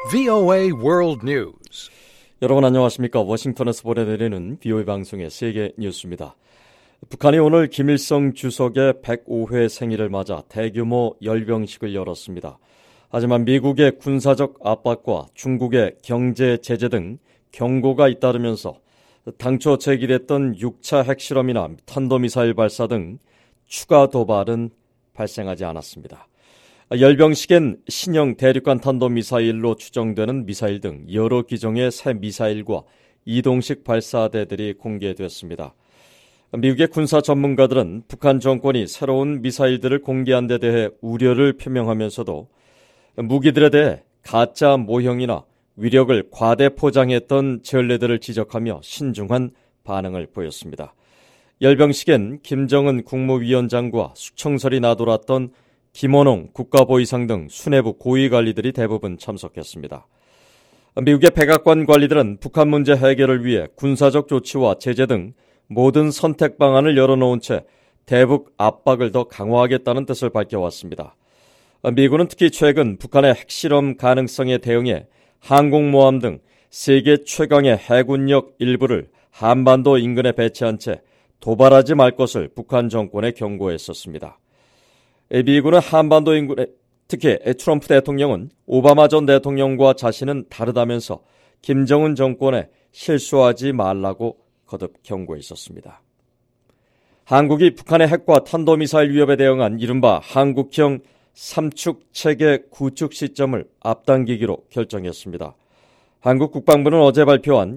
VOA World News. 여러분 안녕하십니까? 워싱턴에서 보내드리는 VOA 방송의 세계 뉴스입니다. 북한이 오늘 김일성 주석의 105회 생일을 맞아 대규모 열병식을 열었습니다. 하지만 미국의 군사적 압박과 중국의 경제 제재 등 경고가 잇따르면서 당초 제기됐던 6차 핵실험이나 탄도미사일 발사 등 추가 도발은 발생하지 않았습니다. 열병식엔 신형 대륙간 탄도미사일로 추정되는 미사일 등 여러 기종의 새 미사일과 이동식 발사대들이 공개됐습니다. 미국의 군사 전문가들은 북한 정권이 새로운 미사일들을 공개한 데 대해 우려를 표명하면서도 무기들에 대해 가짜 모형이나 위력을 과대 포장했던 전례들을 지적하며 신중한 반응을 보였습니다. 열병식엔 김정은 국무위원장과 수청설이 나돌았던 김원홍 국가보위상 등 수뇌부 고위관리들이 대부분 참석했습니다. 미국의 백악관 관리들은 북한 문제 해결을 위해 군사적 조치와 제재 등 모든 선택 방안을 열어놓은 채 대북 압박을 더 강화하겠다는 뜻을 밝혀왔습니다. 미국은 특히 최근 북한의 핵실험 가능성에 대응해 항공모함 등 세계 최강의 해군력 일부를 한반도 인근에 배치한 채 도발하지 말 것을 북한 정권에 경고했었습니다. 미국은 한반도 인근에 특히 트럼프 대통령은 오바마 전 대통령과 자신은 다르다면서 김정은 정권에 실수하지 말라고 거듭 경고했었습니다. 한국이 북한의 핵과 탄도미사일 위협에 대응한 이른바 한국형 삼축체계 구축 시점을 앞당기기로 결정했습니다. 한국 국방부는 어제 발표한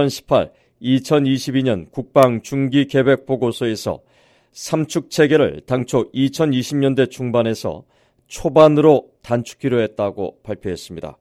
2018-2022년 국방중기계획보고서에서 삼축체계를 당초 2020년대 중반에서 초반으로 단축키로 했다고 발표했습니다.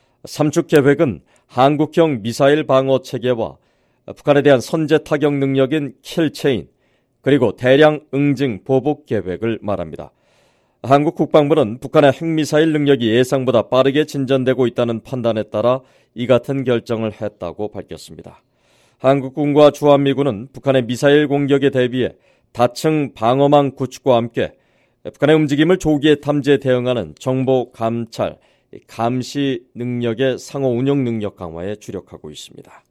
삼축계획은 한국형 미사일 방어체계와 북한에 대한 선제 타격 능력인 킬체인 그리고 대량 응징 보복 계획을 말합니다. 한국 국방부는 북한의 핵미사일 능력이 예상보다 빠르게 진전되고 있다는 판단에 따라 이 같은 결정을 했다고 밝혔습니다. 한국군과 주한미군은 북한의 미사일 공격에 대비해 다층 방어망 구축과 함께 북한의 움직임을 조기에 탐지해 대응하는 정보 감찰, 감시 능력의 상호 운영 능력 강화에 주력하고 있습니다.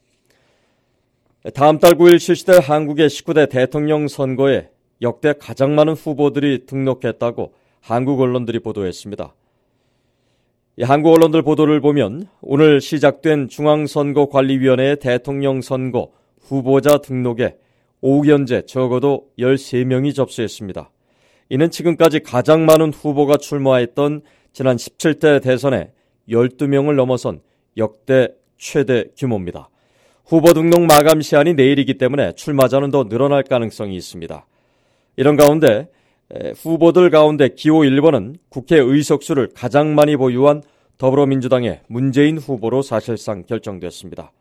다음 달 9일 실시될 한국의 19대 대통령 선거에 역대 가장 많은 후보들이 등록했다고 한국 언론들이 보도했습니다. 한국 언론들 보도를 보면 오늘 시작된 중앙선거관리위원회의 대통령 선거 후보자 등록에 오후 현재 적어도 13명이 접수했습니다. 이는 지금까지 가장 많은 후보가 출마했던 지난 17대 대선에 12명을 넘어선 역대 최대 규모입니다. 후보 등록 마감 시한이 내일이기 때문에 출마자는 더 늘어날 가능성이 있습니다. 이런 가운데 후보들 가운데 기호 1번은 국회 의석수를 가장 많이 보유한 더불어민주당의 문재인 후보로 사실상 결정됐습니다.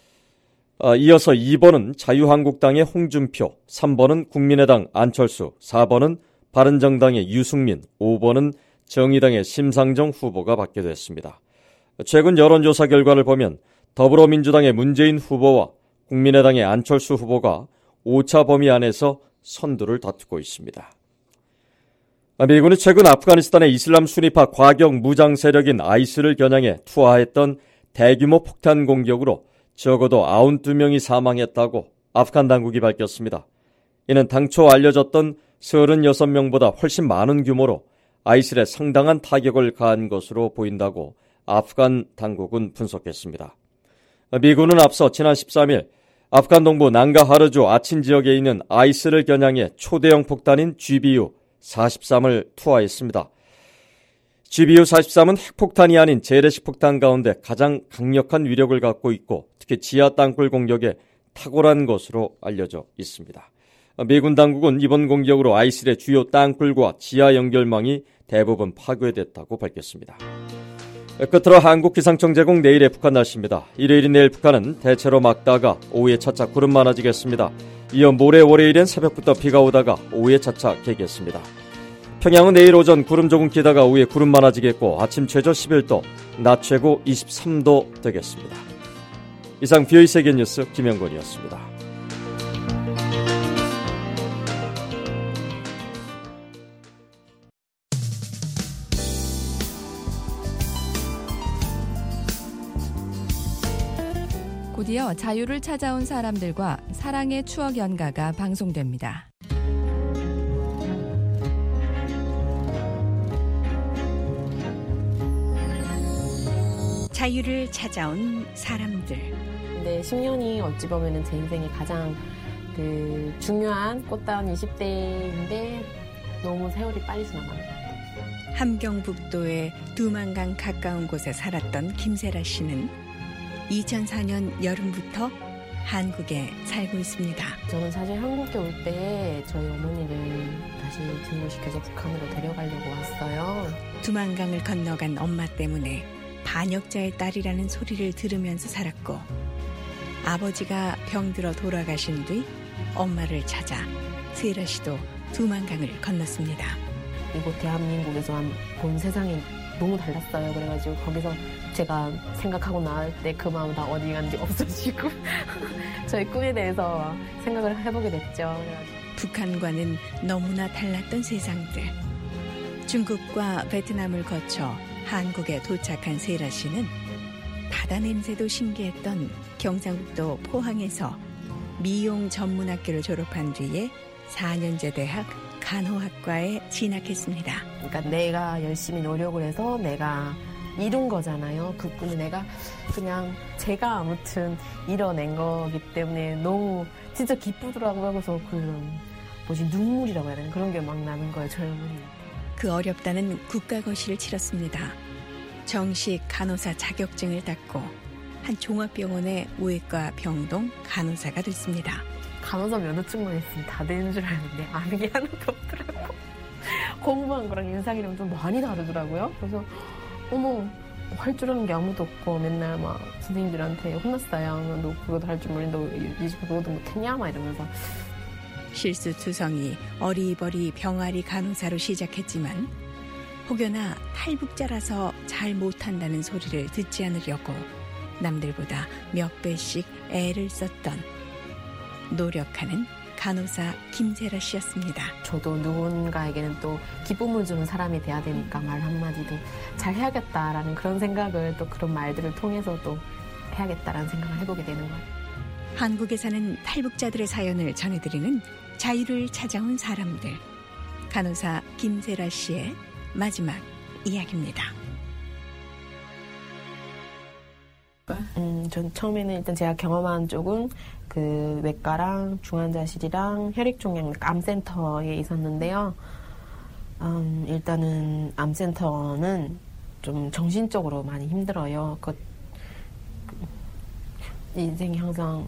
이어서 2번은 자유한국당의 홍준표, 3번은 국민의당 안철수, 4번은 바른정당의 유승민, 5번은 정의당의 심상정 후보가 받게 됐습니다. 최근 여론조사 결과를 보면 더불어민주당의 문재인 후보와 국민의당의 안철수 후보가 5차 범위 안에서 선두를 다투고 있습니다. 미군이 최근 아프가니스탄의 이슬람 순위파 과격 무장 세력인 아이스를 겨냥해 투하했던 대규모 폭탄 공격으로 적어도 92명이 사망했다고 아프간 당국이 밝혔습니다. 이는 당초 알려졌던 36명보다 훨씬 많은 규모로 아이슬에 상당한 타격을 가한 것으로 보인다고 아프간 당국은 분석했습니다. 미군은 앞서 지난 13일 아프간 동부 난가하르주 아친 지역에 있는 아이스를 겨냥해 초대형 폭탄인 GBU-43을 투하했습니다. GBU-43은 핵폭탄이 아닌 재래식 폭탄 가운데 가장 강력한 위력을 갖고 있고 특히 지하 땅굴 공격에 탁월한 것으로 알려져 있습니다. 미군 당국은 이번 공격으로 아이슬의 주요 땅굴과 지하 연결망이 대부분 파괴됐다고 밝혔습니다. 끝으로 한국기상청 제공 내일의 북한 날씨입니다. 일요일인 내일 북한은 대체로 맑다가 오후에 차차 구름 많아지겠습니다. 이어 모레 월요일엔 새벽부터 비가 오다가 오후에 차차 개겠습니다. 평양은 내일 오전 구름 조금 끼다가 오후에 구름 많아지겠고 아침 최저 11도, 낮 최고 23도 되겠습니다. 이상 VOA 세계뉴스 김영권이었습니다. 곧이어 자유를 찾아온 사람들과 사랑의 추억 연가가 방송됩니다. 자유를 찾아온 사람들. 근데 10년이 어찌 보면은 제 인생의 가장 중요한 꽃다운 20대인데 너무 세월이 빨리 지나가는 것 같아요. 함경북도의 두만강 가까운 곳에 살았던 김세라 씨는 2004년 여름부터 한국에 살고 있습니다. 저는 사실 한국에 올 때 저희 어머니를 다시 등록시켜서 북한으로 데려가려고 왔어요. 두만강을 건너간 엄마 때문에 반역자의 딸이라는 소리를 들으면서 살았고, 아버지가 병들어 돌아가신 뒤 엄마를 찾아 세라 씨도 두만강을 건넜습니다. 이곳 대한민국에서만 본 세상이 너무 달랐어요. 그래가지고 거기서 제가 생각하고 나올 때 그 마음 다 어디 갔는지 없어지고 저희 꿈에 대해서 생각을 해보게 됐죠. 북한과는 너무나 달랐던 세상들. 중국과 베트남을 거쳐 한국에 도착한 세라 씨는 바다 냄새도 신기했던 경상북도 포항에서 미용 전문학교를 졸업한 뒤에 4년제 대학 간호학과에 진학했습니다. 그러니까 내가 열심히 노력을 해서 내가 이룬 거잖아요. 그 꿈을 내가 그냥 제가 아무튼 이뤄낸 거기 때문에 너무 진짜 기쁘더라고요. 그래서 눈물이라고 해야 되나 그런 게 막 나는 거예요. 저희 어머니. 그 어렵다는 국가고시를 치렀습니다. 정식 간호사 자격증을 땄고 한 종합병원의 외과 병동 간호사가 됐습니다. 간호사 면허증만 있으면 다 되는 줄 알았는데 아는 게 하나도 없더라고. 공부한 거랑 인상이랑 좀 많이 다르더라고요. 그래서 할 줄 아는 게 아무도 없고 맨날 막 선생님들한테 혼났어요. 너 그것도 할 줄 모르는데 너 이제 그것도 못했냐? 막 이러면서. 실수투성이 어리버리 병아리 간호사로 시작했지만 혹여나 탈북자라서 잘 못한다는 소리를 듣지 않으려고 남들보다 몇 배씩 애를 썼던 노력하는 간호사 김세라 씨였습니다. 저도 누군가에게는 또 기쁨을 주는 사람이 돼야 되니까 말 한마디도 잘 해야겠다라는 그런 생각을 또 그런 말들을 통해서 또 해야겠다라는 생각을 해보게 되는 거예요. 한국에 사는 탈북자들의 사연을 전해드리는 자유를 찾아온 사람들. 간호사 김세라 씨의 마지막 이야기입니다. 전 처음에는 일단 제가 경험한 쪽은 그 외과랑 중환자실이랑 혈액종양 암센터에 있었는데요. 일단은 암센터는 좀 정신적으로 많이 힘들어요. 인생이 항상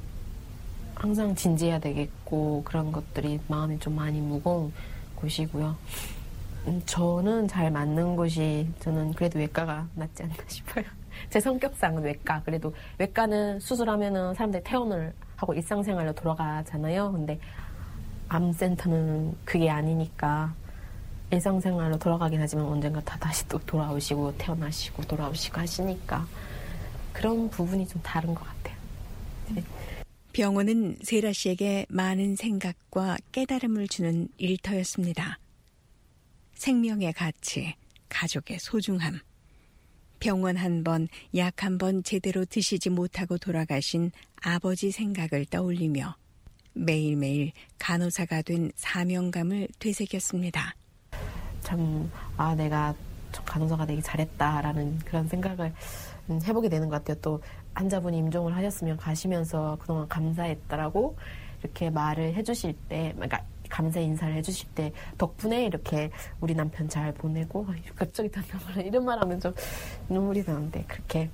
진지해야 되겠고 그런 것들이 마음이 좀 많이 무거운 곳이고요. 저는 잘 맞는 곳이 저는 그래도 외과가 낫지 않나 싶어요. 제 성격상은 외과. 그래도 외과는 수술하면은 사람들이 퇴원을 하고 일상생활로 돌아가잖아요. 근데 암센터는 그게 아니니까 일상생활로 돌아가긴 하지만 언젠가 다 다시 또 돌아오시고 퇴원하시고 돌아오시고 하시니까 그런 부분이 좀 다른 것 같아요. 네. 병원은 세라 씨에게 많은 생각과 깨달음을 주는 일터였습니다. 생명의 가치, 가족의 소중함. 병원 한 번, 약 한 번 제대로 드시지 못하고 돌아가신 아버지 생각을 떠올리며 매일매일 간호사가 된 사명감을 되새겼습니다. 참, 내가 간호사가 되기 잘했다라는 그런 생각을 해보게 되는 것 같아요. 또 환자분이 임종을 하셨으면 가시면서 그동안 감사했다라고 이렇게 말을 해주실 때, 그러니까 감사 인사를 해주실 때 덕분에 이렇게 우리 남편 잘 보내고 갑자기 이런 말 하면 좀 눈물이 나는데 그렇게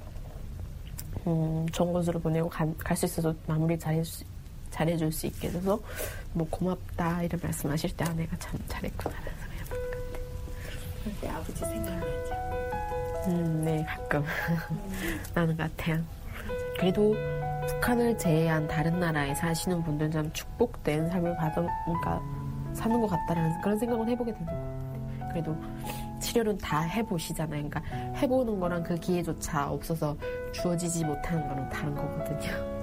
좋은 곳으로 보내고 갈 수 있어서 마무리 잘해줄 수 있게 돼서 고맙다 이런 말씀하실 때 내가 참 잘했구나라는 생각이 해보는 것 같아요. 그때 아버지 생각나죠? 네, 가끔 나는 것 같아요. 그래도 북한을 제외한 다른 나라에 사시는 분들은 참 축복된 삶을 사는 것 같다라는 그런 생각을 해보게 되는 것 같아요. 그래도 치료는 다 해보시잖아요. 그러니까 해보는 거랑 그 기회조차 없어서 주어지지 못하는 거는 다른 거거든요.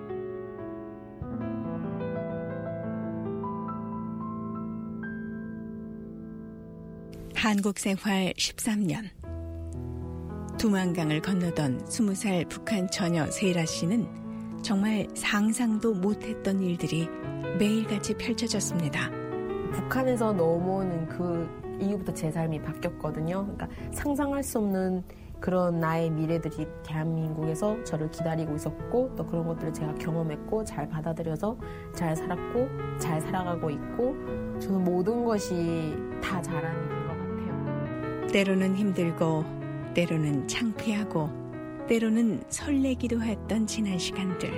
한국 생활 13년. 두만강을 건너던 20살 북한 처녀 세라 씨는 정말 상상도 못했던 일들이 매일같이 펼쳐졌습니다. 북한에서 넘어오는 그 이후부터 제 삶이 바뀌었거든요. 그러니까 상상할 수 없는 그런 나의 미래들이 대한민국에서 저를 기다리고 있었고 또 그런 것들을 제가 경험했고 잘 받아들여서 잘 살았고 잘 살아가고 있고 저는 모든 것이 다 잘하는 일인 것 같아요. 때로는 힘들고 때로는 창피하고 때로는 설레기도 했던 지난 시간들.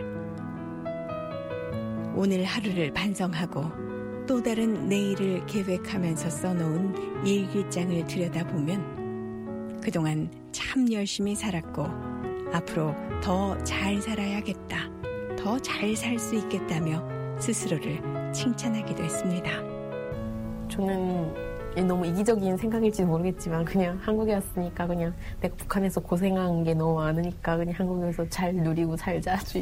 오늘 하루를 반성하고 또 다른 내일을 계획하면서 써놓은 일기장을 들여다보면 그동안 참 열심히 살았고 앞으로 더 잘 살아야겠다, 더 잘 살 수 있겠다며 스스로를 칭찬하기도 했습니다. 저는 너무 이기적인 생각일지 모르겠지만 그냥 한국에 왔으니까 그냥 내가 북한에서 고생한 게 너무 많으니까 그냥 한국에서 잘 누리고 살자 주의.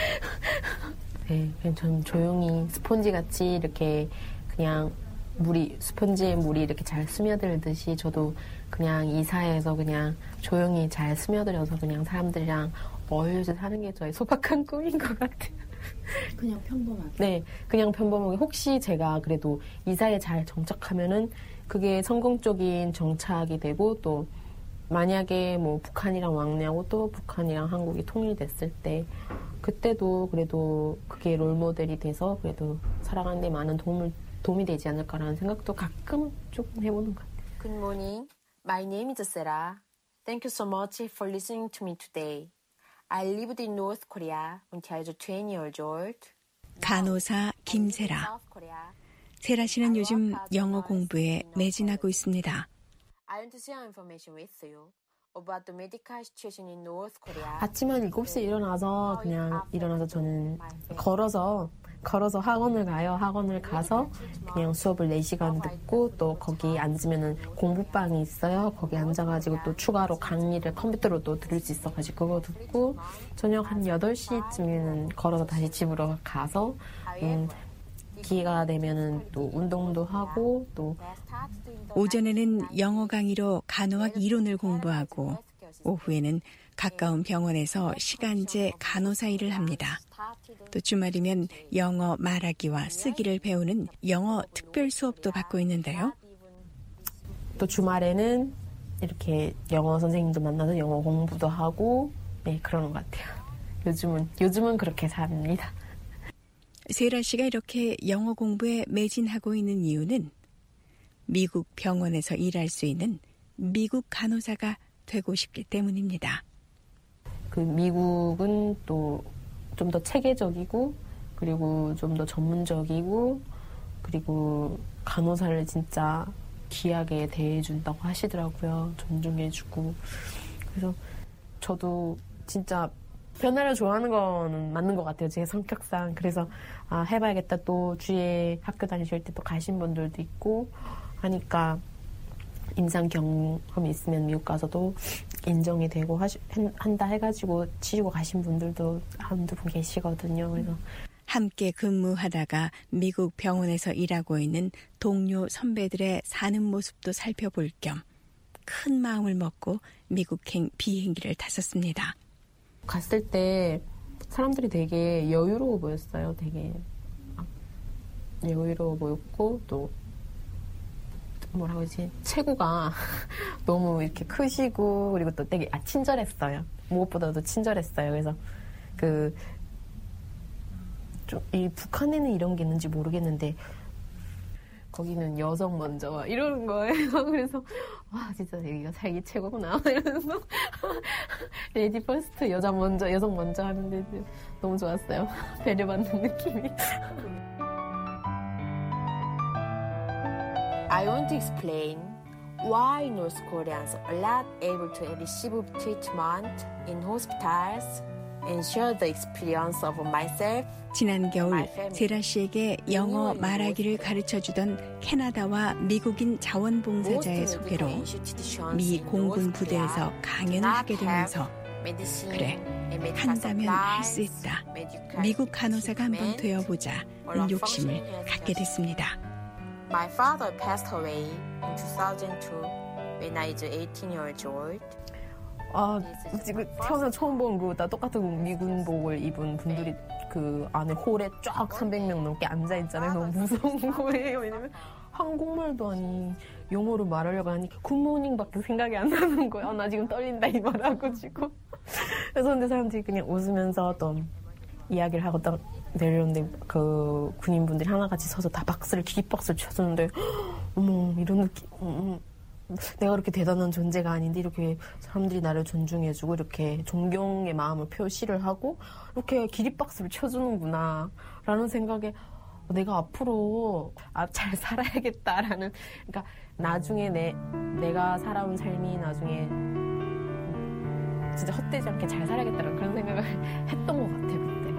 네, 그냥 저는 조용히 스폰지같이 이렇게 그냥 스펀지에 물이 이렇게 잘 스며들듯이 저도 그냥 이 사회에서 그냥 조용히 잘 스며들어서 그냥 사람들이랑 어울려서 사는 게 저의 소박한 꿈인 것 같아요. 그냥 평범하게. 네, 그냥 평범하게. 혹시 제가 그래도 이 사회에 잘 정착하면은 그게 성공적인 정착이 되고 또 만약에 뭐 북한이랑 왕래하고 또 북한이랑 한국이 통일됐을 때 그때도 그래도 그게 롤모델이 돼서 그래도 살아가는 데 많은 도움이 되지 않을까라는 생각도 가끔 조금 해보는 것 같아요. Good morning. My name is Sarah. Thank you so much for listening to me today. I lived in North Korea until I was 20 years old. 간호사 김세라. 세라 씨는 요즘 영어 공부에 매진하고 있습니다. I want to share information with you about the medical situation in North Korea. 아침 한 7시에 일어나서 저는 걸어서 학원을 가요. 학원을 가서 그냥 수업을 4시간 듣고 또 거기 앉으면은 공부방이 있어요. 거기 앉아가지고 또 추가로 강의를 컴퓨터로 또 들을 수 있어가지고 그거 듣고 저녁 한 8시쯤에는 걸어서 다시 집으로 가서 기회가 되면은 또 운동도 하고 또 오전에는 영어 강의로 간호학 이론을 공부하고 오후에는 가까운 병원에서 시간제 간호사 일을 합니다. 또 주말이면 영어 말하기와 쓰기를 배우는 영어 특별 수업도 받고 있는데요. 또 주말에는 이렇게 영어 선생님도 만나서 영어 공부도 하고 네, 그러는 것 같아요. 요즘은 그렇게 삽니다. 세라 씨가 이렇게 영어 공부에 매진하고 있는 이유는 미국 병원에서 일할 수 있는 미국 간호사가 되고 싶기 때문입니다. 그 미국은 또 좀 더 체계적이고 그리고 좀 더 전문적이고 그리고 간호사를 진짜 귀하게 대해준다고 하시더라고요. 존중해주고. 그래서 저도 진짜 변화를 좋아하는 거는 맞는 것 같아요. 제 성격상. 그래서 해봐야겠다. 또 주위에 학교 다니실 때 또 가신 분들도 있고 하니까 임상 경험이 있으면 미국 가서도 인정이 되고 한다 해가지고 치시고 가신 분들도 한두 분 계시거든요. 그래서 함께 근무하다가 미국 병원에서 일하고 있는 동료 선배들의 사는 모습도 살펴볼 겸 큰 마음을 먹고 미국행 비행기를 탔었습니다. 갔을 때 사람들이 되게 여유로워 보였어요. 되게 여유로워 보였고 또 뭐라고 하지? 체구가 너무 이렇게 크시고 그리고 또 되게 친절했어요. 무엇보다도 친절했어요. 그래서 좀 이 북한에는 이런 게 있는지 모르겠는데 거기는 여성 먼저 이러는 거예요. 그래서 와 진짜 여기가 살기 최고구나 이러면서 레디 퍼스트 여성 먼저 하는데 너무 좋았어요. 배려받는 느낌이. I want to explain why North Koreans are not able to receive treatment in hospitals and share the experience of myself. 지난 겨울 세라 씨에게 영어 말하기를 가르쳐주던 캐나다와 미국인 자원봉사자의 소개로 미 공군 부대에서 강연을 하게 되면서 그래, 한다면 할 수 있다. 미국 간호사가 한번 되어보자 는 욕심을 갖게 됐습니다. My father passed away in 2002 when I was 18 years old. 지금 태어나 처음 본 나 똑같은 미군복을 입은 분들이 그 안에 홀에 쫙 300명 넘게 앉아있잖아요. 너무 무서운 거예요. 왜냐면 한국말도 아니 영어로 말하려고 하니까 굿모닝밖에 생각이 안 나는 거야. 나 지금 떨린다 이 말하고 지금. 그래서 근데 사람들이 그냥 웃으면서 또 이야기를 하고 딱 내려오는데 그 군인분들이 하나같이 서서 다 기립박수를 쳐주는데 어머 이런 느낌 내가 그렇게 대단한 존재가 아닌데 이렇게 사람들이 나를 존중해주고 이렇게 존경의 마음을 표시를 하고 이렇게 기립박수를 쳐주는구나 라는 생각에 내가 앞으로 잘 살아야겠다라는 그러니까 나중에 내가 살아온 삶이 나중에 진짜 헛되지 않게 잘 살아야겠다라는 그런 생각을 했던 것 같아요 그때.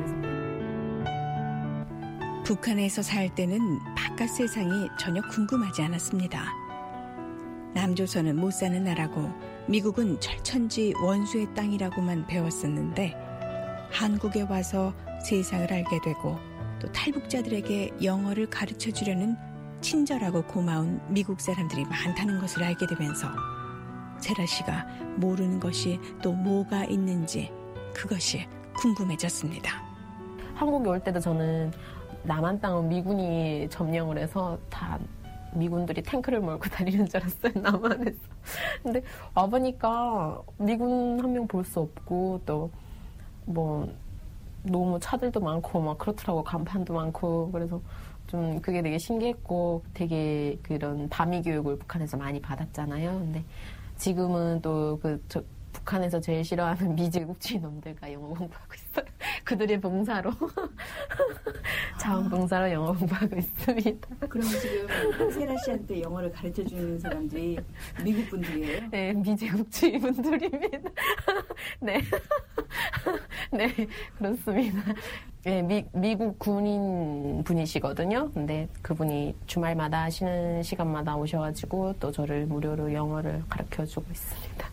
그래서 북한에서 살 때는 바깥 세상이 전혀 궁금하지 않았습니다. 남조선은 못 사는 나라고 미국은 철천지 원수의 땅이라고만 배웠었는데 한국에 와서 세상을 알게 되고 또 탈북자들에게 영어를 가르쳐주려는 친절하고 고마운 미국 사람들이 많다는 것을 알게 되면서 세라 씨가 모르는 것이 또 뭐가 있는지 그것이 궁금해졌습니다. 한국에 올 때도 저는 남한 땅은 미군이 점령을 해서 다 미군들이 탱크를 몰고 다니는 줄 알았어요, 남한에서. 근데 와보니까 미군 한 명 볼 수 없고 또 뭐 너무 차들도 많고 막 그렇더라고. 간판도 많고. 그래서 좀 그게 되게 신기했고 되게 그런 다미 교육을 북한에서 많이 받았잖아요. 근데 지금은 또 북한에서 제일 싫어하는 미제국주의 놈들과 영어 공부하고 있어요. 그들의 봉사로 자원봉사로 영어 공부하고 있습니다. 그럼 지금 세라 씨한테 영어를 가르쳐주는 사람들이 미국 분들이에요? 네, 미제국주의 분들입니다. 네, 네 그렇습니다. 네, 미국 군인 분이시거든요. 근데 그분이 주말마다 쉬는 시간마다 오셔가지고 또 저를 무료로 영어를 가르쳐주고 있습니다.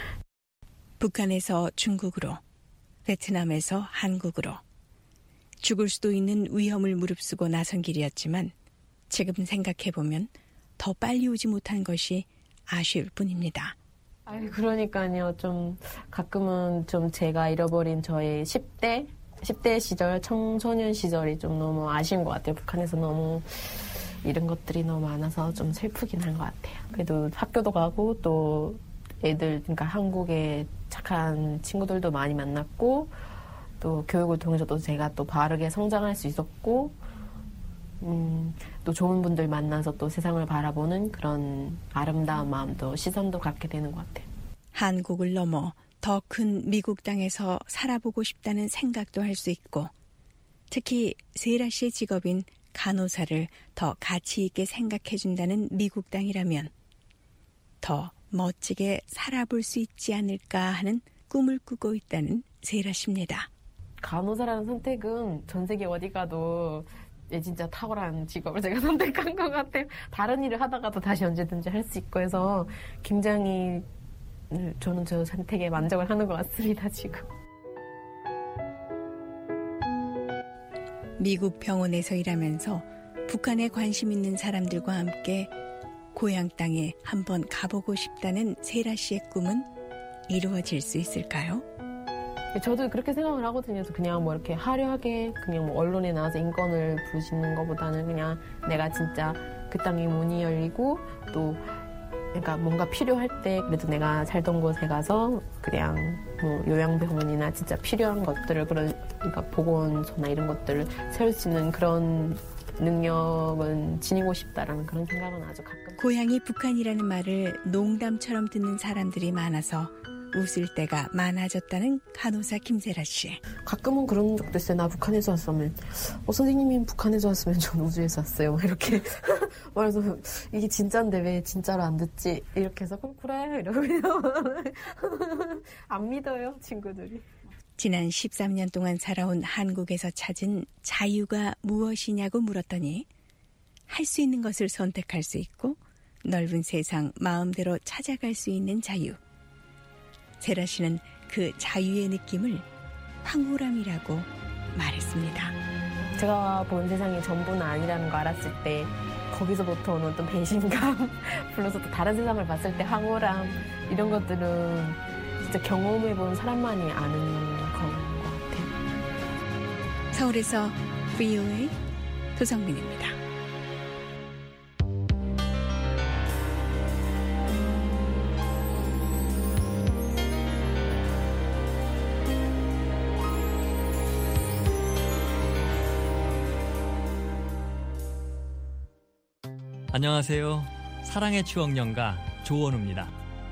북한에서 중국으로, 베트남에서 한국으로 죽을 수도 있는 위험을 무릅쓰고 나선 길이었지만 지금 생각해보면 더 빨리 오지 못한 것이 아쉬울 뿐입니다. 그러니까요. 좀 가끔은 좀 제가 잃어버린 저의 10대 시절, 청소년 시절이 좀 너무 아쉬운 것 같아요. 북한에서 너무 이런 것들이 너무 많아서 좀 슬프긴 한 것 같아요. 그래도 학교도 가고 또 그러니까 한국에 착한 친구들도 많이 만났고 또 교육을 통해서도 제가 또 바르게 성장할 수 있었고 또 좋은 분들 만나서 또 세상을 바라보는 그런 아름다운 마음도 시선도 갖게 되는 것 같아요. 한국을 넘어 더 큰 미국 땅에서 살아보고 싶다는 생각도 할 수 있고 특히 세라 씨의 직업인 간호사를 더 가치 있게 생각해준다는 미국 땅이라면 더 멋지게 살아볼 수 있지 않을까 하는 꿈을 꾸고 있다는 세라 씨입니다. 간호사라는 선택은 전 세계 어디 가도 진짜 탁월한 직업을 제가 선택한 것 같아요. 다른 일을 하다가도 다시 언제든지 할 수 있고 해서 굉장히 저는 저 선택에 만족을 하는 것 같습니다, 지금. 미국 병원에서 일하면서 북한에 관심 있는 사람들과 함께 고향 땅에 한번 가보고 싶다는 세라 씨의 꿈은 이루어질 수 있을까요? 저도 그렇게 생각을 하거든요. 그냥 뭐 이렇게 화려하게 그냥 뭐 언론에 나와서 인권을 부르시는 것보다는 그냥 내가 진짜 그 땅에 문이 열리고 또 그러니까 뭔가 필요할 때 그래도 내가 살던 곳에 가서 그냥 뭐 요양병원이나 진짜 필요한 것들을 그러니까 보건소나 이런 것들을 세울 수 있는 그런 능력은 지니고 싶다라는 그런 생각은 아주 가끔. 고향이 북한이라는 말을 농담처럼 듣는 사람들이 많아서 웃을 때가 많아졌다는 간호사 김세라 씨. 가끔은 그런 적도 있어요. 나 북한에서 왔으면 선생님이 북한에서 왔으면 전 우주에서 왔어요. 이렇게 말해서 이게 진짜인데 왜 진짜로 안 듣지? 이렇게 해서 그래 이러고 안 믿어요 친구들이. 지난 13년 동안 살아온 한국에서 찾은 자유가 무엇이냐고 물었더니 할 수 있는 것을 선택할 수 있고 넓은 세상 마음대로 찾아갈 수 있는 자유. 세라 씨는 그 자유의 느낌을 황홀함이라고 말했습니다. 제가 본 세상이 전부는 아니라는 거 알았을 때 거기서부터 오는 어떤 배신감, 불러서 또 다른 세상을 봤을 때 황홀함 이런 것들은 진짜 경험해본 사람만이 아는 건 것 같아요. 서울에서 VOA 도성민입니다. 안녕하세요. 사랑의 추억 연가 조원우입니다.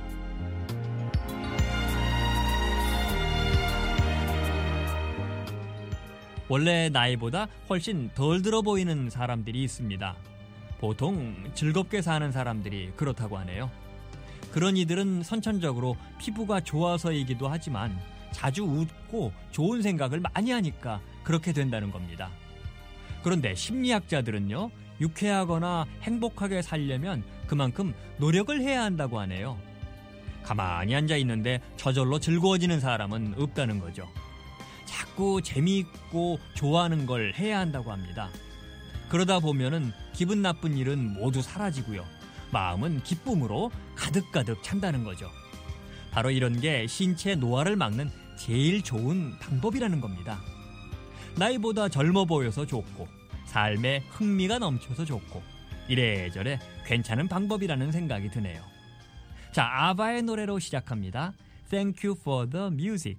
원래 나이보다 훨씬 덜 들어 보이는 사람들이 있습니다. 보통 즐겁게 사는 사람들이 그렇다고 하네요. 그런 이들은 선천적으로 피부가 좋아서이기도 하지만 자주 웃고 좋은 생각을 많이 하니까 그렇게 된다는 겁니다. 그런데 심리학자들은요, 유쾌하거나 행복하게 살려면 그만큼 노력을 해야 한다고 하네요. 가만히 앉아 있는데 저절로 즐거워지는 사람은 없다는 거죠. 자꾸 재미있고 좋아하는 걸 해야 한다고 합니다. 그러다 보면은 기분 나쁜 일은 모두 사라지고요. 마음은 기쁨으로 가득가득 찬다는 거죠. 바로 이런 게 신체 노화를 막는 제일 좋은 방법이라는 겁니다. 나이보다 젊어 보여서 좋고 삶에 흥미가 넘쳐서 좋고 이래저래 괜찮은 방법이라는 생각이 드네요. 자, 아바의 노래로 시작합니다. Thank you for the music.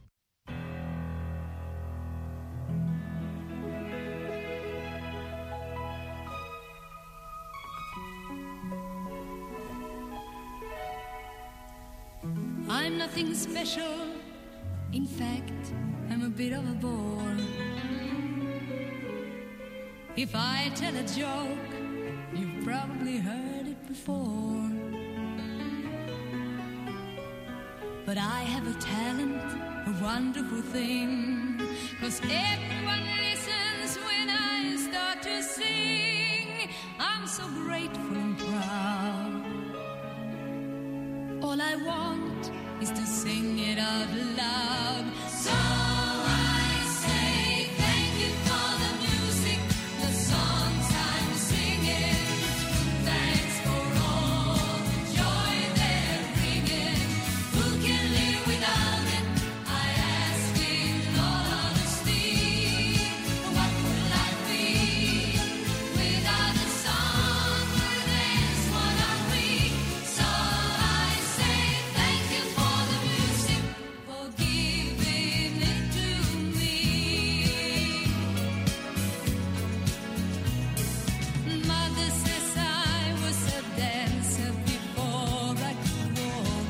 I'm nothing special. In fact, I'm a bit of a bore. If I tell a joke, you've probably heard it before. But I have a talent, a wonderful thing, 'cause everyone listens when I start to sing. I'm so grateful and proud. All I want is to sing it out loud. So I say thank you for the music, the songs I'm singing. Thanks for all the joy they're bringing. Who can live without it? I ask in all honesty. What would life be without the song or dance? What are we? So I say thank you for the music, for giving it to me. Mother says I was a dancer before I could walk.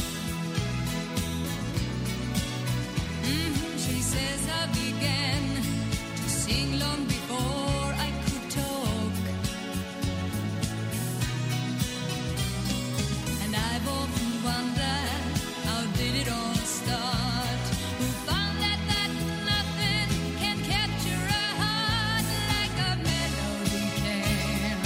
She says I began to sing long before I could talk. And I've often wondered, how did it all start? Who found that nothing can capture a heart like a melody can?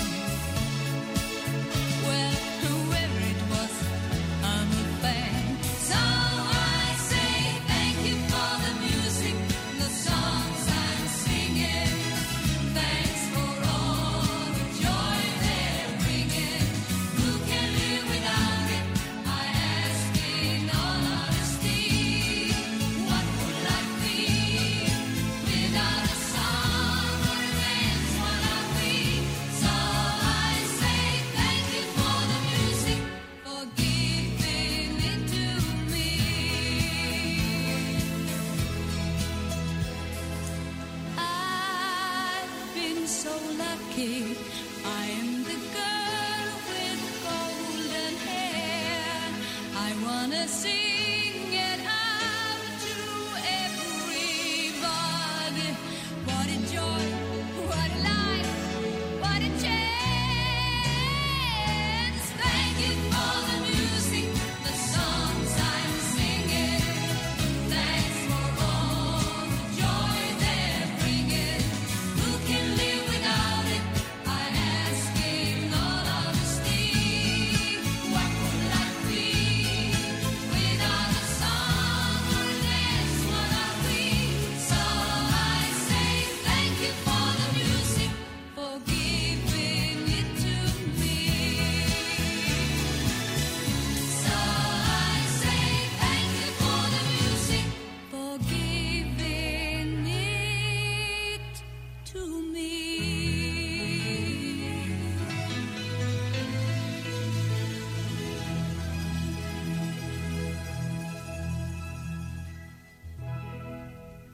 Well, whoever it was, I'm a fan. So I say thank you for the music, the songs I'm singing. Thanks for all the joy they're bringing. Who can live without it? I ask in all honesty. What would life be without a song or a dance? What are we? So I say thank you for the music, for giving it to me. I've been so lucky. I am the girl with golden hair. I wanna sing it out to everybody. What a joy, what a life, what a chance. Thank you for the music, the songs I'm singing. Thanks for all the joy they're bringing. Who can live without it? I ask in all honesty. What would life be without a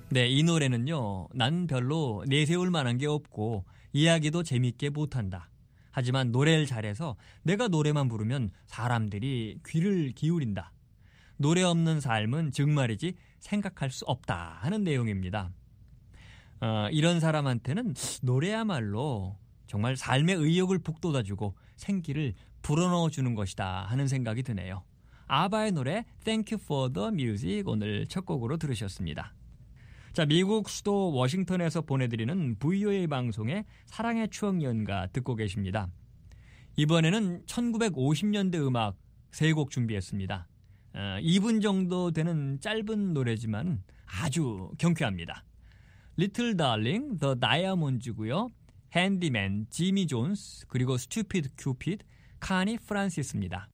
네, 이 노래는요. 난 별로 내세울 만한 게 없고 이야기도 재밌게 못한다. 하지만 노래를 잘해서 내가 노래만 부르면 사람들이 귀를 기울인다. 노래 없는 삶은 정말이지 생각할 수 없다 하는 내용입니다. 이런 사람한테는 노래야말로 정말 삶의 의욕을 북돋아주고 생기를 불어넣어주는 것이다 하는 생각이 드네요. 아바의 노래 Thank You for the Music 오늘 첫 곡으로 들으셨습니다. 자, 미국 수도 워싱턴에서 보내드리는 VOA 방송의 사랑의 추억 연가 듣고 계십니다. 이번에는 1950년대 음악 3곡 준비했습니다. 2분 정도 되는 짧은 노래지만 아주 경쾌합니다. Little Darling, The Diamonds고요. Handyman, 지미 존스, 그리고 Stupid Cupid, 카니 프란시스입니다.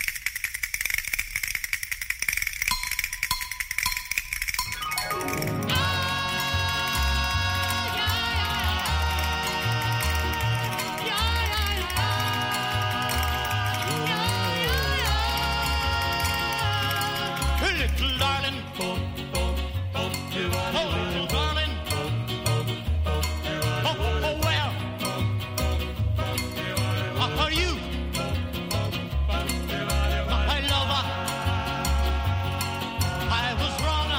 Little darling, oh, little darling, oh, well, are you my lover? I was wrong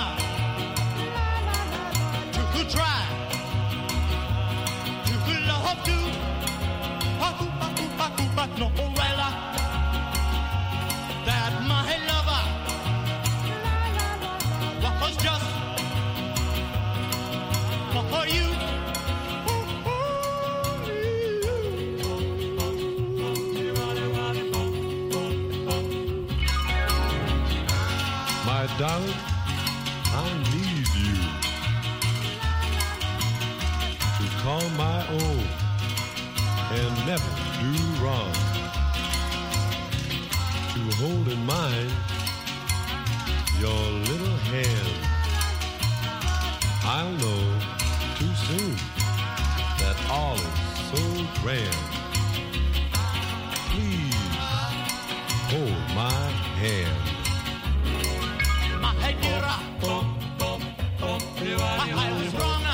to try to love you, but no, well, that my lover was just for you. My darling, I need you to call my own and never do wrong, to hold in mind your little hand. I'll know too soon that all is so grand. Please hold my hand. My dear, I was wrong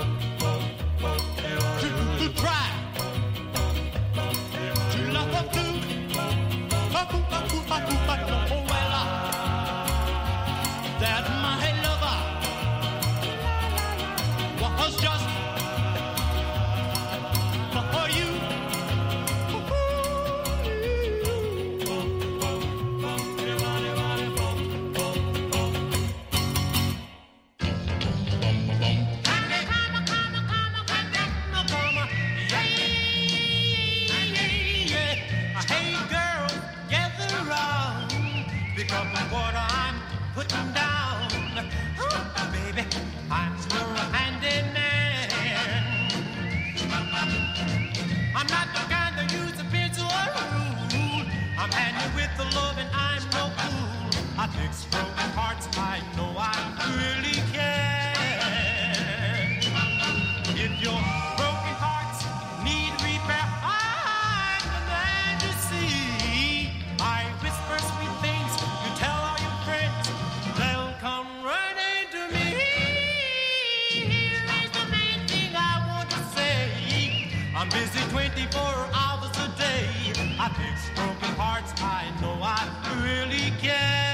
to try to love her too. Oh, well, that my lover was just for you. Hey girl, gather round, pick up what I'm putting down. Oh, baby, I'm your handyman. I'm not the kind that use a pencil or rule. I'm handy with the love and I'm no fool. I fix broken hearts, I know I really can. If your broken hearts need repair, I'm the man to see. I whisper sweet things, you tell all your friends, they'll come running to me. Here's the main thing I want to say. I'm busy 24 hours a day. I fix broken hearts, I know I really can.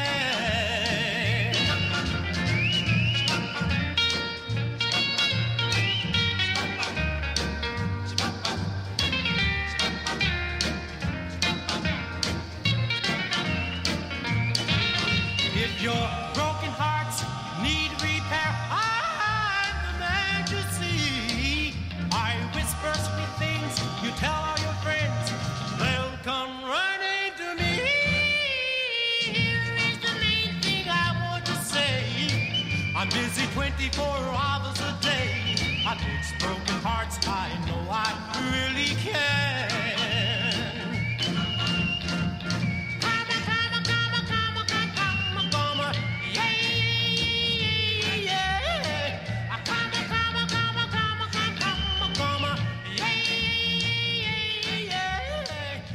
If your broken hearts need repair, I'm the man to see. I whisper sweet things, you tell all your friends, they'll come running to me. Here is the main thing I want to say. I'm busy 24 hours a day. I fix broken hearts, I know I really can.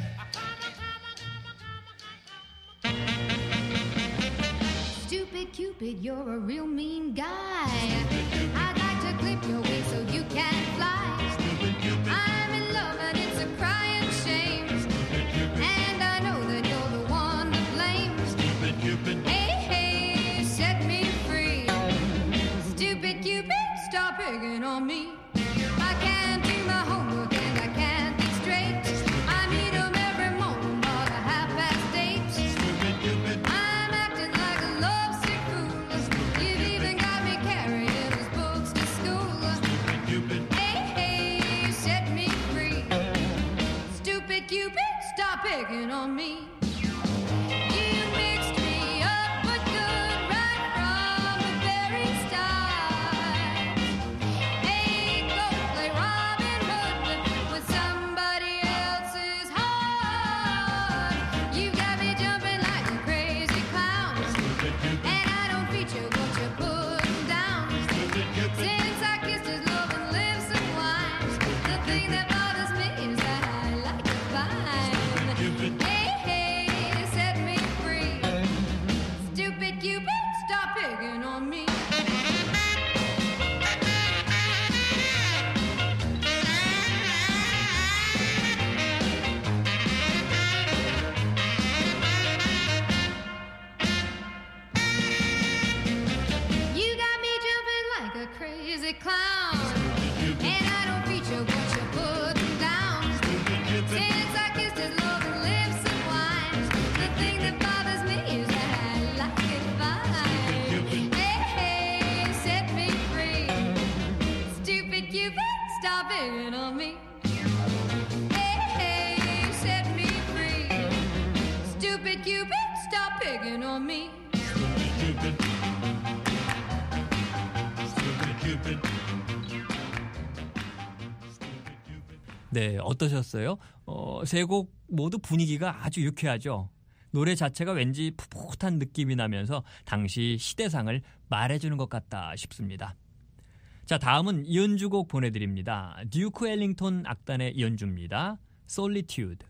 Stupid Cupid stupid, you're a real mean guy. I'd like to clip your wings so you can't fly. I'm in love and it's a crying shame. And I know that you're the one to blame. Hey, hey, set me free. Stupid Cupid, stop picking on me. I can't do my homework and I can't think straight. I meet 'em every morning about 8:30. I'm acting like a lovesick fool. You've even got me carrying his books to school. Hey, hey, set me free. Stupid Cupid, stop picking on me. You mixed me up but good right from the very start. Hey, go play Robin Hood with somebody else's heart. You got me jumping like a crazy clown, and I don't feature what you're putting down. Since I kissed his loving lips and wine, the thing that bothers me is that I like to find. Hey, hey, set me free. Stupid Cupid, stop picking on me. You got me jumping like a crazy clown, and I don't feature what you're putting down. Since I kissed his loving lips and wine, the thing that bothers me is that I like it fine. Hey, hey, set me free. Stupid Cupid, stop picking on me. Hey, hey, set me free. Stupid Cupid, stop picking on me. 네, 어떠셨어요? 세 곡 모두 분위기가 아주 유쾌하죠. 노래 자체가 왠지 풋풋한 느낌이 나면서 당시 시대상을 말해주는 것 같다 싶습니다. 자, 다음은 연주곡 보내드립니다. 듀크 엘링턴 악단의 연주입니다. Solitude.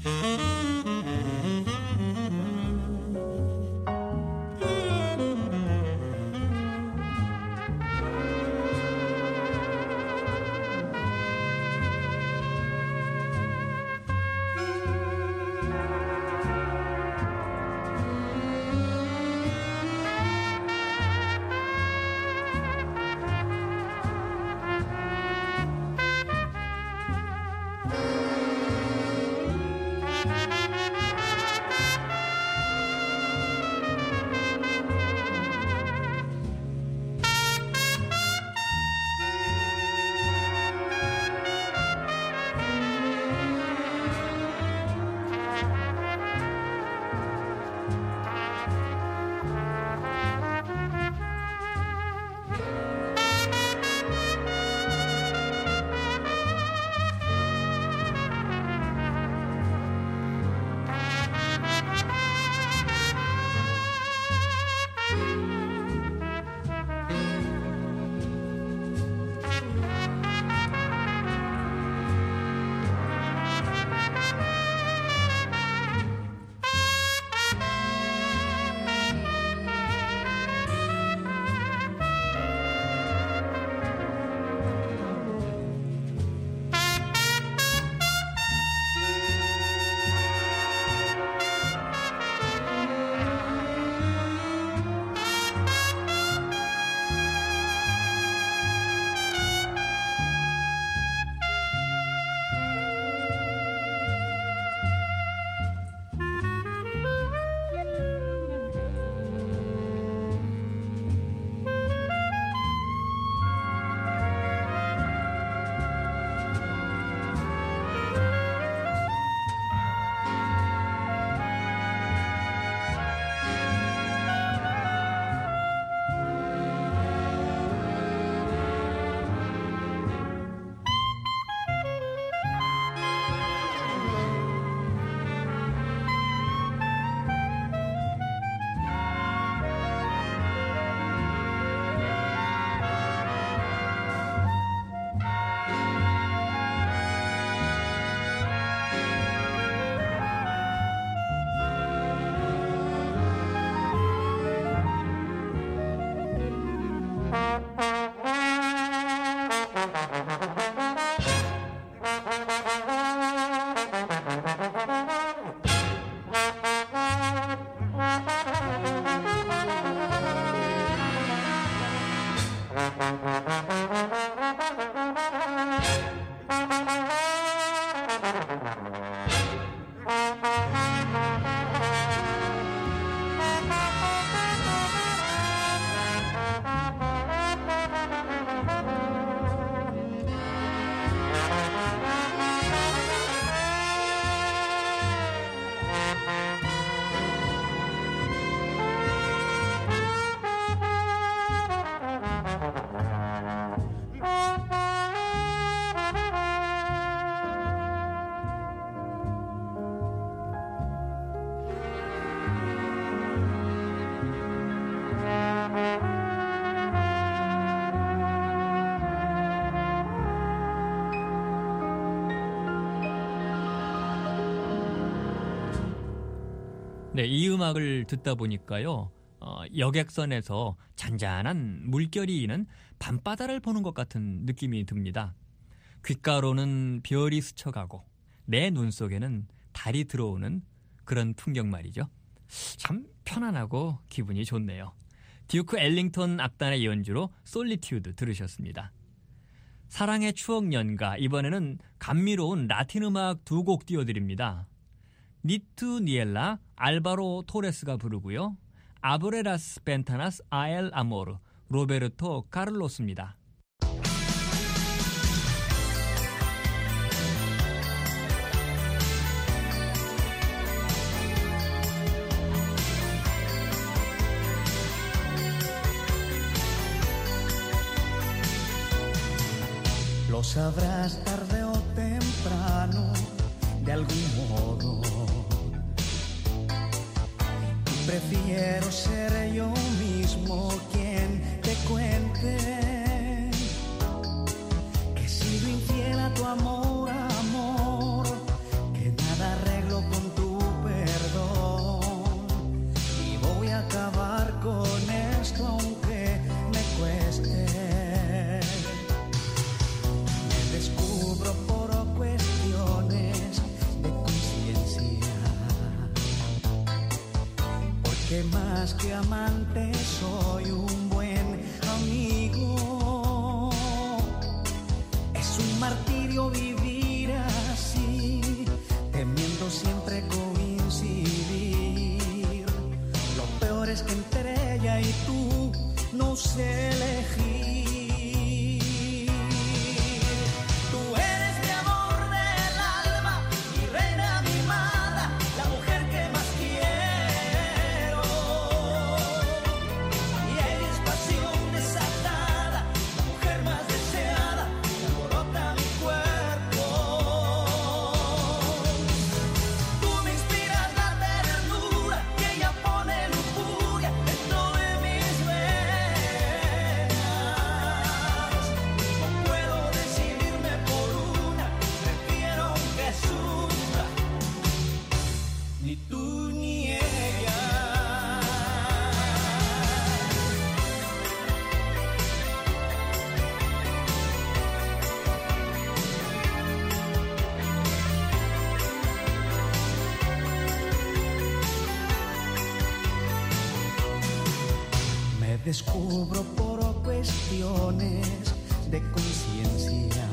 네, 이 음악을 듣다 보니까요. 여객선에서 잔잔한 물결이 이는 밤바다를 보는 것 같은 느낌이 듭니다. 귓가로는 별이 스쳐가고 내 눈 속에는 달이 들어오는 그런 풍경 말이죠. 참 편안하고 기분이 좋네요. 듀크 엘링턴 악단의 연주로 솔리튜드 들으셨습니다. 사랑의 추억 연가, 이번에는 감미로운 라틴 음악 두 곡 띄워드립니다. 니투 니엘라 알바로 토레스가 부르고요. 아브레라스 벤타나스 아엘 아모르 로베르토 카를로스입니다. Lo sabrás tarde o temprano, de algún modo. Prefiero ser yo mismo quien te cuente que he sido infiel a tu amor, amor, que nada arreglo más que amante soy un buen amigo. Es un martirio vivir así, temiendo siempre coincidir. Lo peor es que entre ella y tú no sé elegir. Descubro por cuestiones de conciencia,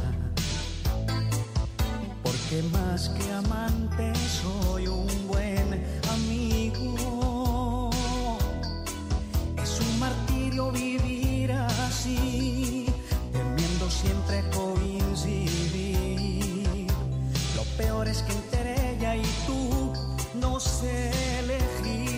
porque más que amante soy un buen amigo. Es un martirio vivir así, temiendo siempre coincidir. Lo peor es que entre ella y tú no sé elegir.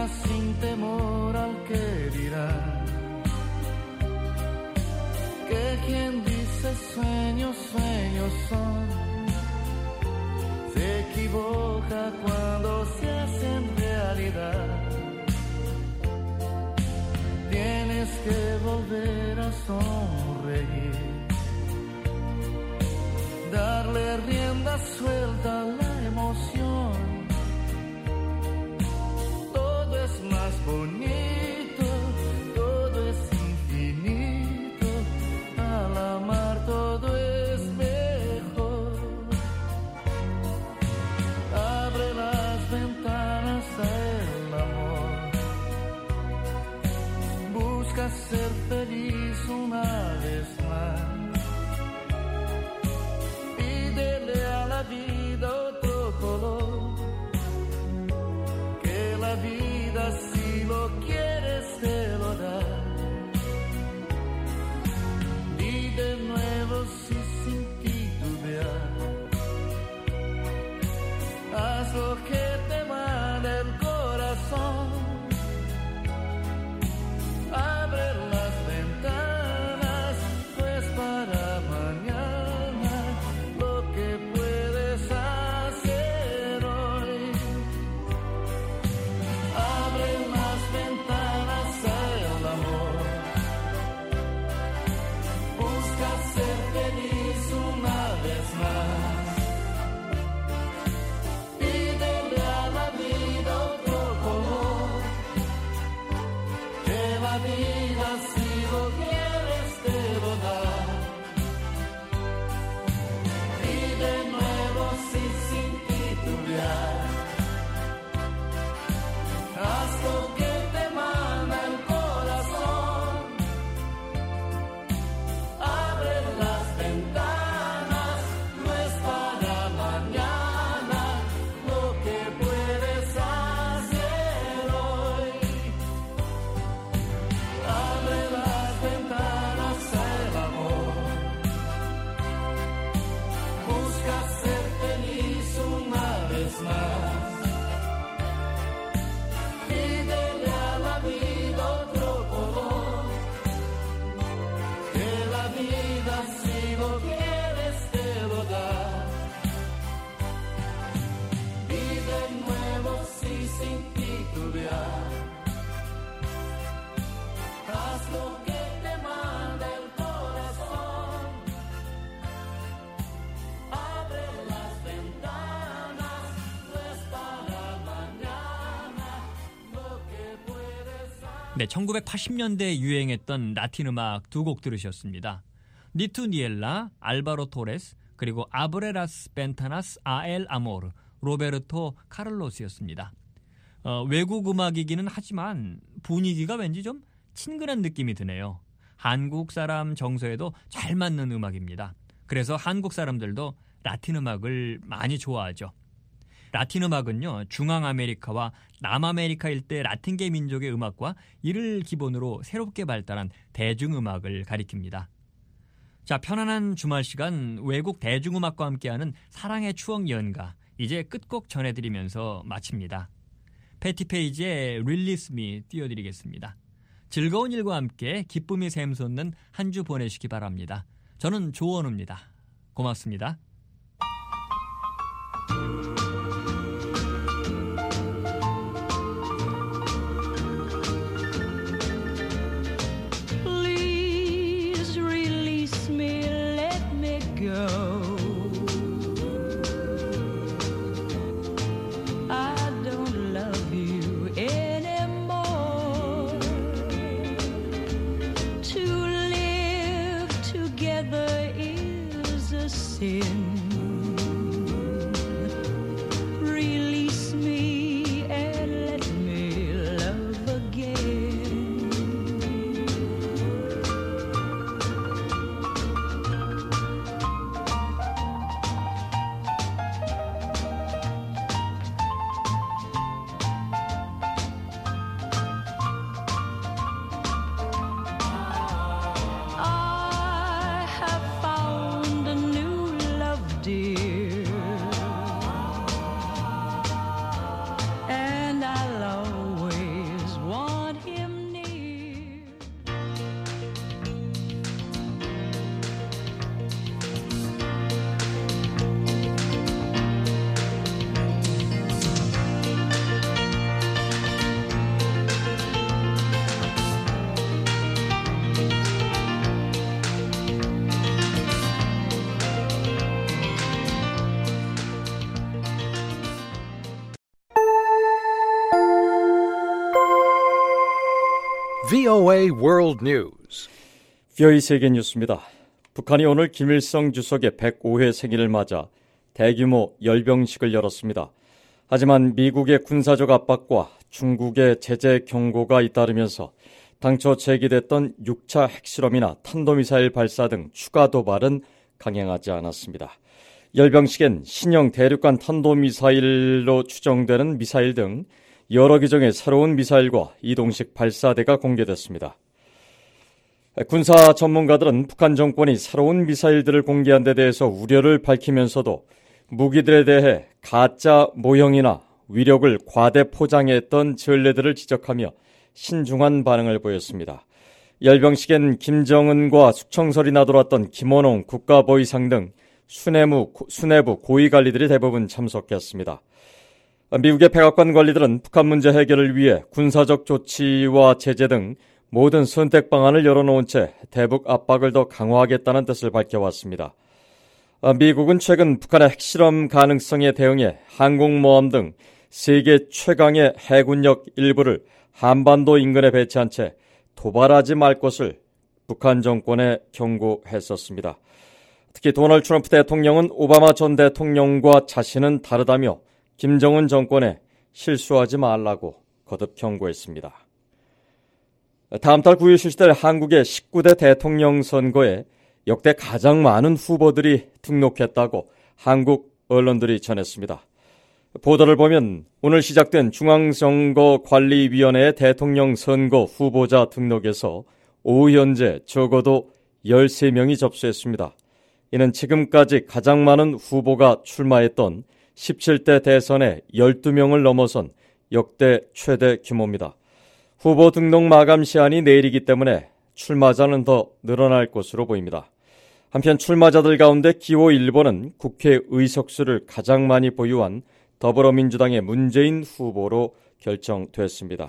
vida sin temor al que dirán. Que quien dice sueños, sueños son, se equivoca cuando se hacen realidad. Tienes que volver a sonreír, darle rienda suelta a la emoción. Todo es más bonito, todo es infinito, al amar todo es mejor. Abre las ventanas al amor, busca ser feliz una vez más. La vida otro color, que la vida si lo quieres te lo da. Y de nuevo si sin titubear, haz lo que te manda el corazón. Abre las ventanas, pues para mañana 네, 1980년대에 유행했던 라틴 음악 두 곡 들으셨습니다. 니투 니엘라, 알바로 토레스, 그리고 아브레라스 벤타나스 아엘 아모르, 로베르토 카를로스였습니다. 외국 음악이기는 하지만 분위기가 왠지 좀 친근한 느낌이 드네요. 한국 사람 정서에도 잘 맞는 음악입니다. 그래서 한국 사람들도 라틴 음악을 많이 좋아하죠. 라틴 음악은요, 중앙아메리카와 남아메리카 일대 라틴계 민족의 음악과 이를 기본으로 새롭게 발달한 대중음악을 가리킵니다. 자, 편안한 주말 시간 외국 대중음악과 함께하는 사랑의 추억 연가, 이제 끝곡 전해드리면서 마칩니다. 패티 페이지의 Release Me 띄워드리겠습니다. 즐거운 일과 함께 기쁨이 샘솟는 한 주 보내시기 바랍니다. 저는 조원우입니다. 고맙습니다. Sin VOA World News. VOA 세계 뉴스입니다. 북한이 오늘 김일성 주석의 105회 생일을 맞아 대규모 열병식을 열었습니다. 하지만 미국의 군사적 압박과 중국의 제재 경고가 잇따르면서 당초 제기됐던 6차 핵실험이나 탄도미사일 발사 등 추가 도발은 강행하지 않았습니다. 열병식엔 신형 대륙간 탄도미사일로 추정되는 미사일 등 여러 기종의 새로운 미사일과 이동식 발사대가 공개됐습니다. 군사 전문가들은 북한 정권이 새로운 미사일들을 공개한 데 대해서 우려를 밝히면서도 무기들에 대해 가짜 모형이나 위력을 과대 포장했던 전례들을 지적하며 신중한 반응을 보였습니다. 열병식엔 김정은과 숙청설이 나돌았던 김원홍 국가보위상 등 수뇌부 고위관리들이 대부분 참석했습니다. 미국의 백악관 관리들은 북한 문제 해결을 위해 군사적 조치와 제재 등 모든 선택 방안을 열어놓은 채 대북 압박을 더 강화하겠다는 뜻을 밝혀왔습니다. 미국은 최근 북한의 핵실험 가능성에 대응해 항공모함 등 세계 최강의 해군력 일부를 한반도 인근에 배치한 채 도발하지 말 것을 북한 정권에 경고했었습니다. 특히 도널드 트럼프 대통령은 오바마 전 대통령과 자신은 다르다며 김정은 정권에 실수하지 말라고 거듭 경고했습니다. 다음 달 9일 실시될 한국의 19대 대통령 선거에 역대 가장 많은 후보들이 등록했다고 한국 언론들이 전했습니다. 보도를 보면 오늘 시작된 중앙선거관리위원회의 대통령 선거 후보자 등록에서 오후 현재 적어도 13명이 접수했습니다. 이는 지금까지 가장 많은 후보가 출마했던 17대 대선의 12명을 넘어선 역대 최대 규모입니다. 후보 등록 마감 시한이 내일이기 때문에 출마자는 더 늘어날 것으로 보입니다. 한편 출마자들 가운데 기호 1번은 국회 의석수를 가장 많이 보유한 더불어민주당의 문재인 후보로 결정됐습니다.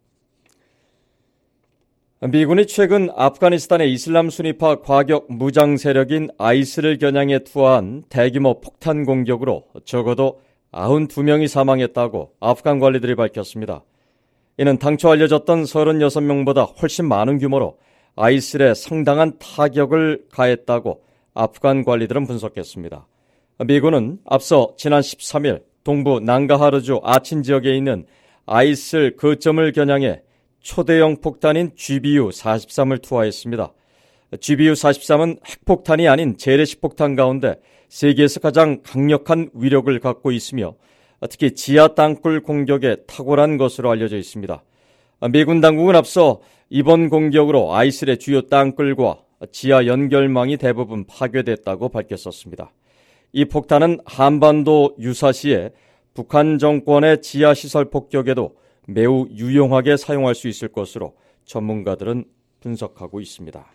미군이 최근 아프가니스탄의 이슬람 순위파 과격 무장 세력인 아이스를 겨냥해 투하한 대규모 폭탄 공격으로 적어도 92명이 사망했다고 아프간 관리들이 밝혔습니다. 이는 당초 알려졌던 36명보다 훨씬 많은 규모로 아이슬에 상당한 타격을 가했다고 아프간 관리들은 분석했습니다. 미군은 앞서 지난 13일 동부 난가하르주 아친 지역에 있는 아이슬 거점을 겨냥해 초대형 폭탄인 GBU-43을 투하했습니다. GBU-43은 핵폭탄이 아닌 재래식 폭탄 가운데 세계에서 가장 강력한 위력을 갖고 있으며 특히 지하 땅굴 공격에 탁월한 것으로 알려져 있습니다. 미군 당국은 앞서 이번 공격으로 아이슬의 주요 땅굴과 지하 연결망이 대부분 파괴됐다고 밝혔었습니다. 이 폭탄은 한반도 유사시에 북한 정권의 지하시설 폭격에도 매우 유용하게 사용할 수 있을 것으로 전문가들은 분석하고 있습니다.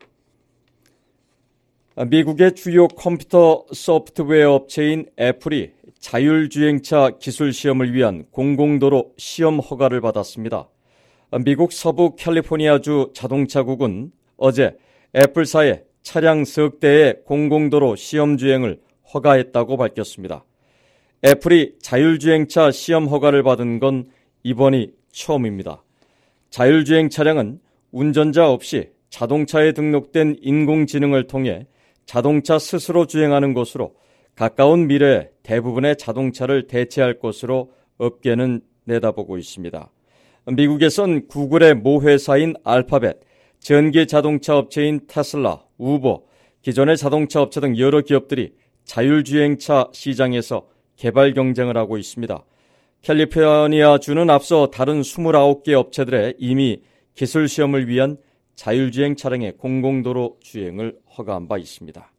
미국의 주요 컴퓨터 소프트웨어 업체인 애플이 자율주행차 기술 시험을 위한 공공도로 시험 허가를 받았습니다. 미국 서부 캘리포니아주 자동차국은 어제 애플사의 차량 석 대의 공공도로 시험 주행을 허가했다고 밝혔습니다. 애플이 자율주행차 시험 허가를 받은 건 이번이 처음입니다. 자율주행 차량은 운전자 없이 자동차에 등록된 인공지능을 통해 자동차 스스로 주행하는 것으로 가까운 미래에 대부분의 자동차를 대체할 것으로 업계는 내다보고 있습니다. 미국에선 구글의 모회사인 알파벳, 전기 자동차 업체인 테슬라, 우버, 기존의 자동차 업체 등 여러 기업들이 자율주행차 시장에서 개발 경쟁을 하고 있습니다. 캘리포니아주는 앞서 다른 29개 업체들에 이미 기술 시험을 위한 자율주행 차량의 공공도로 주행을 허가한 바 있습니다.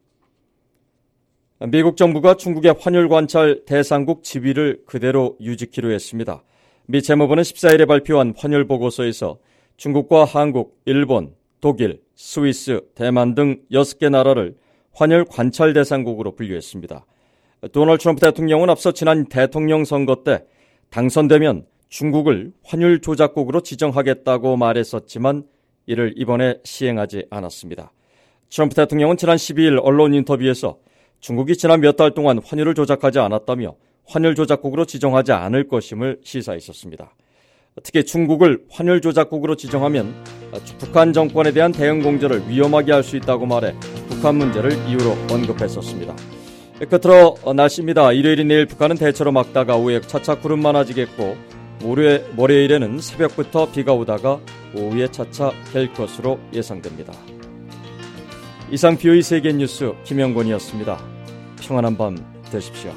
미국 정부가 중국의 환율 관찰 대상국 지위를 그대로 유지키로 했습니다. 미 재무부는 14일에 발표한 환율 보고서에서 중국과 한국, 일본, 독일, 스위스, 대만 등 6개 나라를 환율 관찰 대상국으로 분류했습니다. 도널드 트럼프 대통령은 앞서 지난 대통령 선거 때 당선되면 중국을 환율 조작국으로 지정하겠다고 말했었지만 이를 이번에 시행하지 않았습니다. 트럼프 대통령은 지난 12일 언론 인터뷰에서 중국이 지난 몇 달 동안 환율을 조작하지 않았다며 환율 조작국으로 지정하지 않을 것임을 시사했었습니다. 특히 중국을 환율 조작국으로 지정하면 북한 정권에 대한 대응 공조를 위험하게 할 수 있다고 말해 북한 문제를 이유로 언급했었습니다. 끝으로 날씨입니다. 일요일인 내일 북한은 대체로 맑다가 오후에 차차 구름 많아지겠고 모레일에는 새벽부터 비가 오다가 오후에 차차 갤 것으로 예상됩니다. 이상 BOE 세계뉴스 김영곤이었습니다. 평안한 밤 되십시오.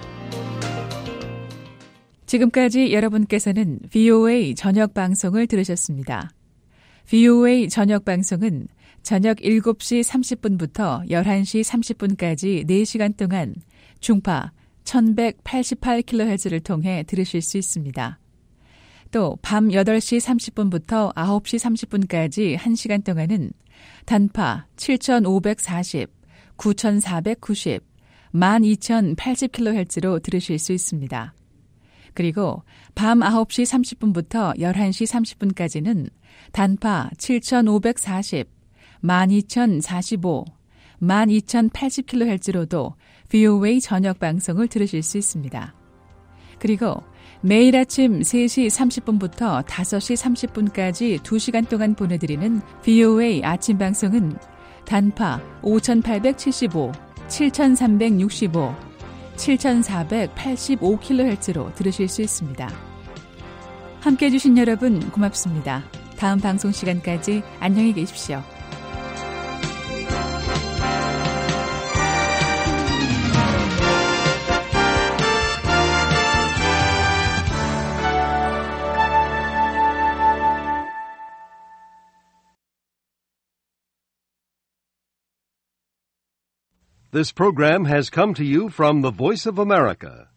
지금까지 여러분께서는 VOA 저녁 방송을 들으셨습니다. VOA 저녁 방송은 저녁 7시 30분부터 11시 30분까지 4시간 동안 중파 1188kHz를 통해 들으실 수 있습니다. 또 밤 8시 30분부터 9시 30분까지 1시간 동안은 단파 7540, 9490, 12080kHz로 들으실 수 있습니다. 그리고 밤 9시 30분부터 11시 30분까지는 단파 7540, 12045, 12080kHz로도 VOA 저녁 방송을 들으실 수 있습니다. 그리고 매일 아침 3시 30분부터 5시 30분까지 2시간 동안 보내드리는 VOA 아침 방송은 단파 5875, 7365, 7485kHz로 들으실 수 있습니다. 함께해 주신 여러분 고맙습니다. 다음 방송 시간까지 안녕히 계십시오. This program has come to you from the Voice of America,